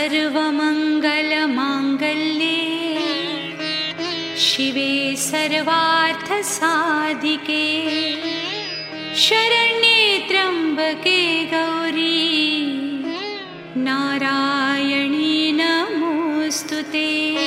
सर्वमङ्गलमाङ्गल्ये शिवे सर्वार्थसाधिके शरण्ये त्र्यम्बके गौरी नारायणी नमोऽस्तुते।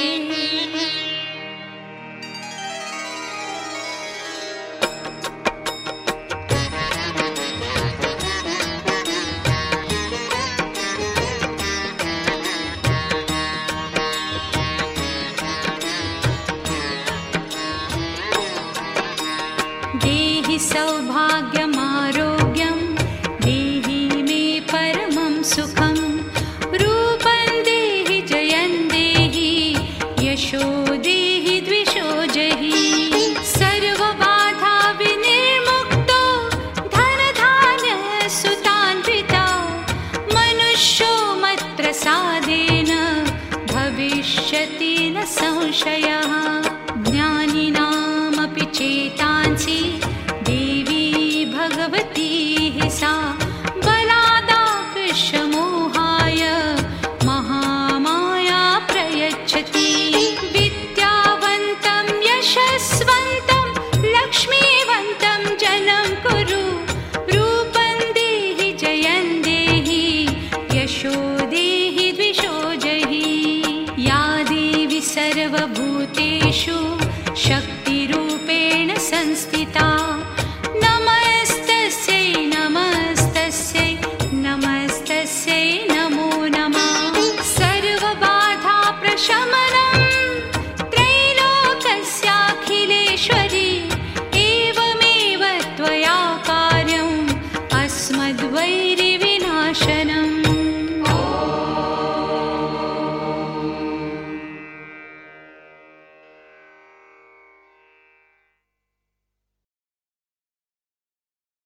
देहि सौभाग्यमारोग्यं देहि मे परमं सुखं रूपं देहि जयं देहि यशो देहि द्विषो जहि सर्वबाधा विनिर्मुक्तो धनधान्य सुतान्विता मनुष्यो मत्प्रसादेन भविष्यति न संशयः। ज्ञानिनामपि चेतांसि देवी भगवती हि सा बलादाकृष्यमोहाय महामाया प्रयच्छति। विद्यावन्तं यशस्वन्तं लक्ष्मीवन्तं जनं कुरु रूपं देहि जयं देहि यशो देहि द्विषो जहि। या देवी सर्वभूतेषु शक्तिरूपेण संस्थिता नमस्तस्यै नमस्तस्यै नमस्तस्यै नमो नमः। सर्वबाधा प्रशमनं त्रैलोक्यस्याखिलेश्वरी एवमेव त्वया कार्यम् अस्मद्वैरिविनाशनम्।